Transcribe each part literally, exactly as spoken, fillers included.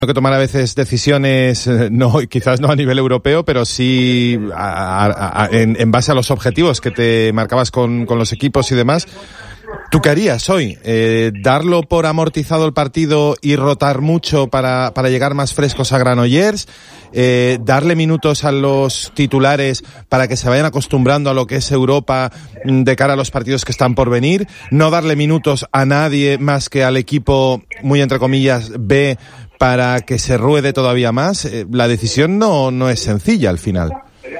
que tomar a veces decisiones, no, quizás no a nivel europeo, pero sí a, a, a, en, en base a los objetivos que te marcabas con, con los equipos y demás. ¿Tú qué harías hoy? Eh, ¿Darlo por amortizado el partido y rotar mucho para, para llegar más frescos a Granollers? Eh, ¿Darle minutos a los titulares para que se vayan acostumbrando a lo que es Europa de cara a los partidos que están por venir? ¿No darle minutos a nadie más que al equipo, muy entre comillas, B, para que se ruede todavía más? Eh, la decisión no, no es sencilla al final.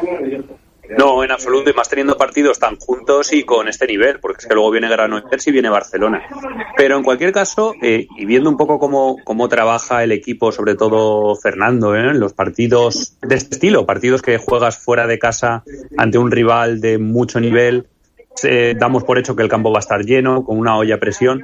No, en absoluto, y más teniendo partidos tan juntos y con este nivel, porque es que luego viene Granollers y viene Barcelona. Pero en cualquier caso, eh, y viendo un poco cómo, cómo trabaja el equipo, sobre todo Fernando, ¿eh? en los partidos de este estilo, partidos que juegas fuera de casa ante un rival de mucho nivel, eh, damos por hecho que el campo va a estar lleno, con una olla a presión.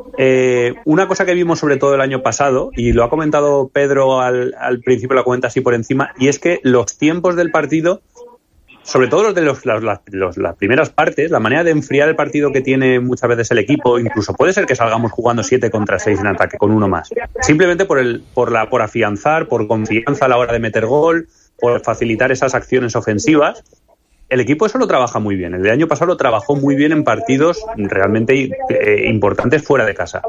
Eh, una cosa que vimos sobre todo el año pasado, y lo ha comentado Pedro al, al principio, lo comenta así por encima, y es que los tiempos del partido, sobre todo los de los, las, los, las primeras partes, la manera de enfriar el partido que tiene muchas veces el equipo, incluso puede ser que salgamos jugando siete contra seis en ataque con uno más, simplemente por el por la por afianzar, por confianza a la hora de meter gol, por facilitar esas acciones ofensivas. El equipo eso lo trabaja muy bien. El de año pasado lo trabajó muy bien en partidos realmente eh, importantes fuera de casa.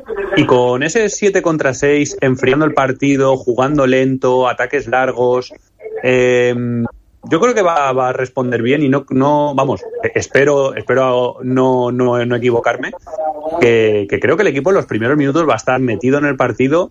Y con ese siete contra seis, enfriando el partido, jugando lento, ataques largos, eh, yo creo que va, va a responder bien y no, no vamos, espero, espero no, no, no equivocarme, que, que creo que el equipo en los primeros minutos va a estar metido en el partido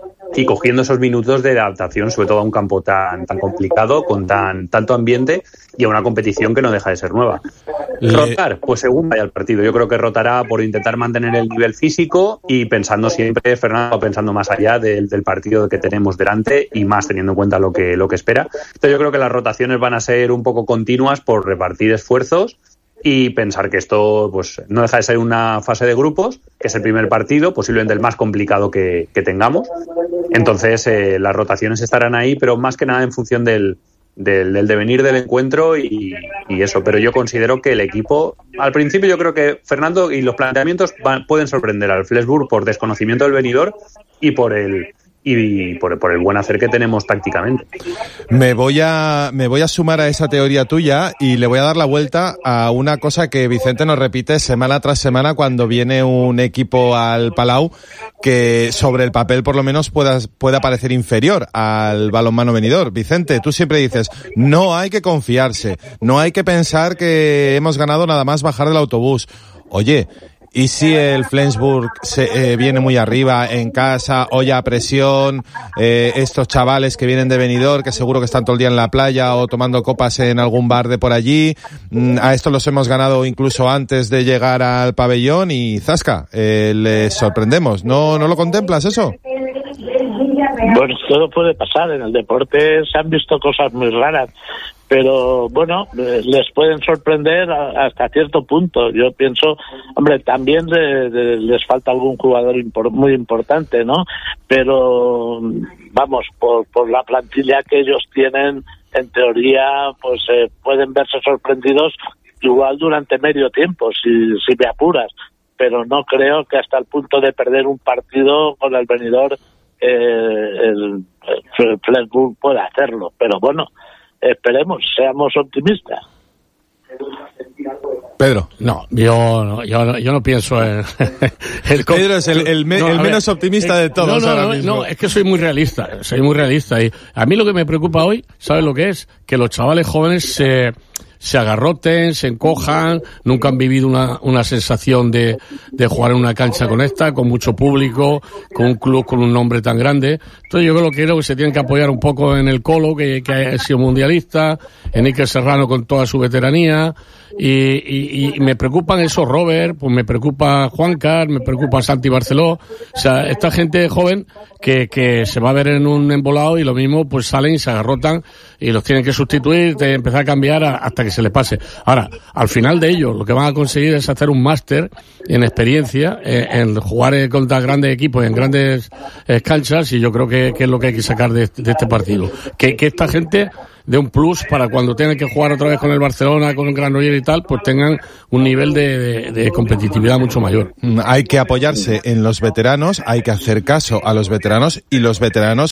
y cogiendo esos minutos de adaptación, sobre todo a un campo tan, tan complicado, con tan tanto ambiente y a una competición que no deja de ser nueva. Le... ¿Rotar? Pues según vaya el partido. Yo creo que rotará por intentar mantener el nivel físico y pensando siempre, Fernando, pensando más allá del, del partido que tenemos delante y más teniendo en cuenta lo que, lo que espera. Entonces yo creo que las rotaciones van a ser un poco continuas por repartir esfuerzos y pensar que esto pues no deja de ser una fase de grupos, que es el primer partido, posiblemente el más complicado que, que tengamos. Entonces eh, las rotaciones estarán ahí, pero más que nada en función del, del, del devenir del encuentro y, y eso. Pero yo considero que el equipo, al principio yo creo que Fernando y los planteamientos van, pueden sorprender al Flensburg por desconocimiento del venidor y por el y por, por el buen hacer que tenemos tácticamente. Me voy a me voy a sumar a esa teoría tuya y le voy a dar la vuelta a una cosa que Vicente nos repite semana tras semana cuando viene un equipo al Palau que sobre el papel por lo menos pueda, pueda parecer inferior al balonmano venidor. Vicente, tú siempre dices, no hay que confiarse, no hay que pensar que hemos ganado nada más bajar del autobús. Oye, ¿y si el Flensburg se, eh, viene muy arriba en casa, olla a presión, eh, estos chavales que vienen de Benidorm, que seguro que están todo el día en la playa o tomando copas en algún bar de por allí, mm, a estos los hemos ganado incluso antes de llegar al pabellón y zasca, eh, les sorprendemos? ¿No, no lo contemplas eso? Bueno, todo puede pasar. En el deporte se han visto cosas muy raras, pero bueno, les pueden sorprender hasta cierto punto. Yo pienso, hombre, también de, de, les falta algún jugador impor, muy importante, ¿no? Pero vamos, por, por la plantilla que ellos tienen, en teoría, pues eh, pueden verse sorprendidos igual durante medio tiempo, si, si me apuras. Pero no creo que hasta el punto de perder un partido con el venidor eh, el, el Flensburg pueda hacerlo. Pero bueno, esperemos, seamos optimistas. Pedro. No, yo no, yo no, yo no pienso en... el Pedro es el, el, me, no, el menos ver, optimista de todos no, no, ahora no, mismo. No, es que soy muy realista, soy muy realista. Y a mí lo que me preocupa hoy, ¿sabes lo que es? Que los chavales jóvenes se... se agarroten, se encojan, nunca han vivido una, una sensación de, de jugar en una cancha con esta, con mucho público, con un club con un nombre tan grande. Entonces yo creo que, creo que se tienen que apoyar un poco en el Colo, que, que ha sido mundialista, en Iker Serrano con toda su veteranía, y, y, y me preocupan esos Robert, pues me preocupa Juancar, me preocupa Santi Barceló, o sea, esta gente joven que, que se va a ver en un embolado y lo mismo pues salen y se agarrotan y los tienen que sustituir, de empezar a cambiar a, hasta que se les pase. Ahora, al final de ello, lo que van a conseguir es hacer un máster en experiencia, eh, en jugar contra grandes equipos, en grandes eh, canchas, y yo creo que, que es lo que hay que sacar de, de este partido. Que, que esta gente de un plus para cuando tengan que jugar otra vez con el Barcelona, con el Granollers y tal, pues tengan un nivel de, de, de competitividad mucho mayor. Hay que apoyarse en los veteranos, hay que hacer caso a los veteranos y los veteranos